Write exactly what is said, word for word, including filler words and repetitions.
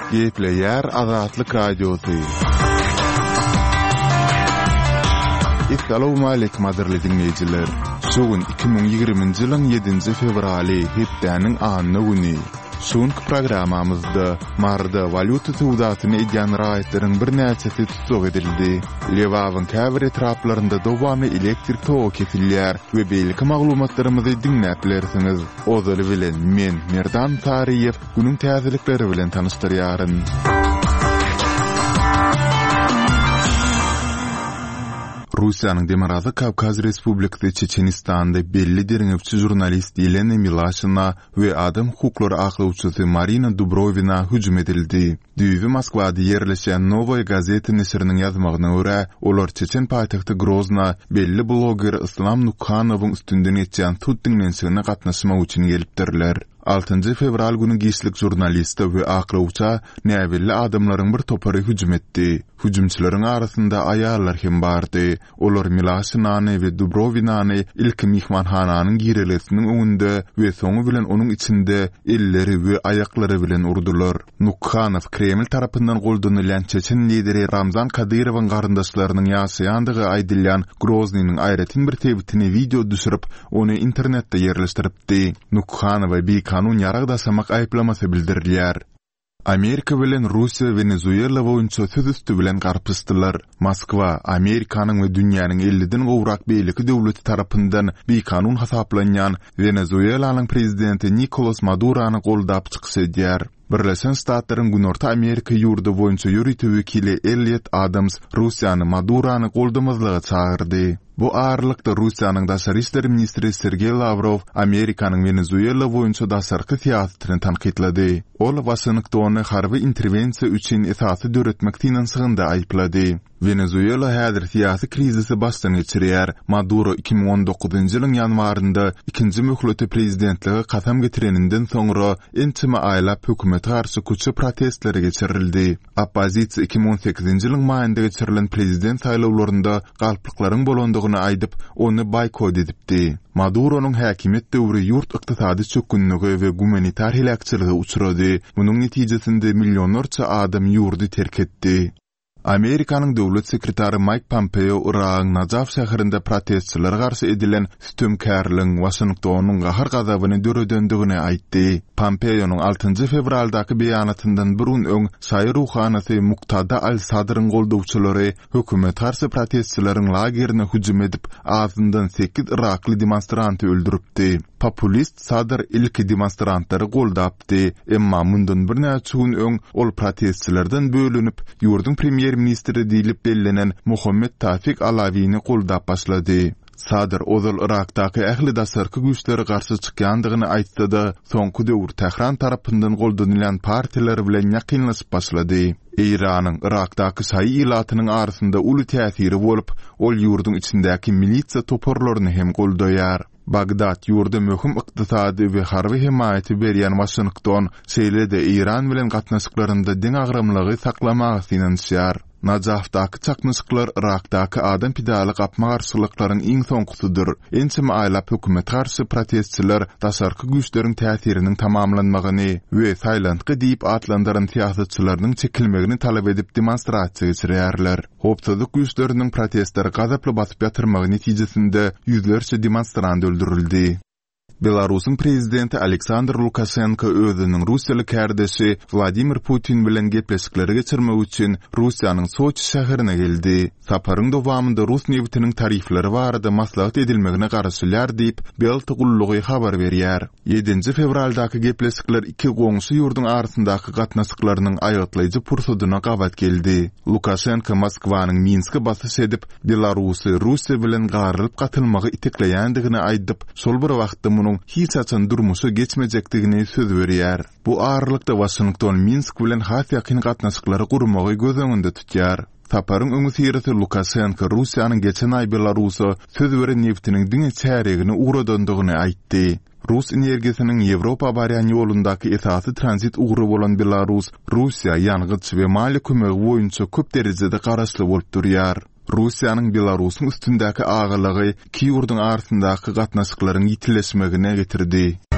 Gepleyer Azatlyk Radiosu. Assalamu alaykum adirli dinleyijiler. Şogun iki bin ýygrimiňji ýylyň ýedinji fevraly hepdeniň anyny güni. Şonky programamyzda marda valyuta sowdasyny edýän raýatlanyň bir näçesi tutsak edildi. Lewawyň käbir etraplarynda dowamy elektrik togy kesilýär we belki maglumatlarymyzy dinläplersiňiz. Ozaly bilen men Merdan Tariýew günüň täzelikleri bilen tanışdyrýaryn. Russiýanyň Demirazy Kavkaz Respublikasy Çeçenistanda belli deriňepçi jurnalist Elena Milashina we adam hukuklary aklawçysy Marina Dubrovina hüjüm edildi. Düýbi Moskwada ýerleşen Novoy gazeta nesriniň ýazmagyna görä, olar Çeçen paýtagty Grozna belli bloger Islam Nukhanowyň üstünden etýän tut dinlenişine gatnaşmak üçin gelipdirler. altynjy fevral günü giýişlik jurnalist we aklawça näwelli adamlaryň bir topary hüjüm etdi. Hüjümçileriň arasynda aýallar hem bardy. Olar Milashinany we Dubrovinany ilk mihmanhananyň girelesiniň öňünde we soňy bilen onuň içinde elleri we aýaklary bilen urdular. Nukhanow Kreml tarapyndan goldanylan Çeçen lideri Ramzan Kadyrowyň garyndaşlarynyň ýaşaýandygy aýdylýan Groznyň aýratyn bir tebitini video düşürip onu internetde ýerleşdiripdi. Nukhanow bir kanun ýaragdasamak aýplamasy bildirilýär. Amerika bilen Russiýa Venezuela boýunça söz üstü bilen garpystylar. Moskwa, Amerikanyň we dünýäniň elliden gowrak beýleki döwleti tarapyndan bir kanun hasaplanýan Venezuelanyň prezidenti Nicolas Madurony goldap çykyş edýär. Birleşen Ştatlaryň Günorta Amerika ýurdu boýunça ýürütü wekili Elliot Adams Russiýany Madurony goldamazlyga çağırdy. Bu ağırlykda Russiýanyň daşary işler ministri Sergey Lavrov Amerikanyň Venezuela boýunça daşarky siýasatyny tanqidlady. Ol Washingtony harby interwensiýa üçin esasy döretmek tinensygynda aýplady. Venezuela häzir siýasy krizisi başdan geçirýär. Maduro iki bin on dokuzunjy ýylyň ýanwarynda ikinji möhleti prezidentligi kasam getireninden soňra ençime aýlap hökümete garşy köçe protestleri geçirildi. Oppozisiýa iki bin on sekizinji ýylyň maýynda geçirilen prezident saýlawlarynda galplyklaryň bolandygyny aýdyp onu boykot edipdi. Maduro'nun häkimet döwri ýurt ykdysady çökünligi we humanitar hilakçylygy uçrady. Munyň netijesinde millionlarça adam ýurdy terk etdi. Amerikanyň döwlet sekretary Mike Pompeo Iragyň Najaf şäherinde protestçilere garşy edilen sütümkärligiň Washingtonyň gahar gazabyny döredendigini aýtdy. Pompeo'nun altynjy fevraldaky beýanatyndan bir gün öň Saýy ruhanasy Muqtada al-Sadryň goldawçylary hökümet garşy protestçileriň lagerine hüjüm edip azyndan sekiz Irakly demonstranty öldüripdi. Populist Sadr ilki demonstrantlary goldapdy, emma mundan bir näçe gün öň ol protestçilerden bölünip ýurdun premier ministri diýilip bellenen Mohammed Tawfik Alawiňi goldap başlady. Sadr ozal Irakdaky ähli dasarky güýçleri garşy çykýandygyny aýtdy da, soňky döwür Tehran tarapyndan goldanylan partiýalar bilen ýakynlaşyp başlady. Iranyň Irakdaky saýy ilatynyň arasynda uly täsiri bolup, ol ýurdun içindäki milisiýa toporlaryny hem goldaýar. Bagdad ýurda möhüm ykdysady we harby himayaty berýän Washington seýlede Iran bilen gatnaşyklarynda diň agramlygy saklamagy sinanşýar. Najafdaky çakmyşyklar Irakdaky adam pidaly gapma garşylyklaryň iň soňkusydyr. Ençime aýlap hökümet garşy protestçiler daşarky güýçleriň täsiriniň tamamlanmagyny we saýlantky diýip atlandyran siýasatçylaryň çekilmegini talap edip demonstrasiýa geçirýärler. Hopsuzlyk güýçleriniň protestleri gazaply basyp ýatyrmagy netijesinde ýüzlerçe demonstrant öldürildi. Belarusyň prezidenti Aleksandr Lukashenko özüniň Russiýaly kärdeşi Vladimir Putin bilen gepleşikleri geçirmek üçin Russiýanyň Soçi şäherine geldi. Saparyň dowamında Rus newtiniň tarifleri barada maslahat edilmegine garaşylýar diýip Belta gullugy habar berýär. ýedinji fevraldaky gepleşikler iki goňşy ýurdun arasyndaky gatnaşyklarynyň aýatlaýjy pursadyna gabat geldi. Lukashenko Moskwanyň Minski basyş edip Belarusy Russiýa bilen garylyp gatylmagy itekleýändigini aýdyp, şol bir wagtda hiç açan durmuşa geçmejekdigini söz berýär. Bu ağırlykda Washington Minsk bilen has ýakyn gatnaşyklary gurmagy göz öňünde tutýar. Saparyň öňü sireti Lukashenko Russiýanyň geçen aý Belarusy söz beren neftiniň diňe çäregini ugradandygyny aýtdy. Rus energiýasynyň Ýewropa barýan ýolundaky esasy transit ugry bolan Belarus, Russiýa ýangıç we mali kömegi boýunça köp derejede garaşly bolup durýar. Russiýanyň Belarusyň üstündäki agylygy iki ýurdun arasyndaky gatnaşyklaryň ýitileşmegine getirdi.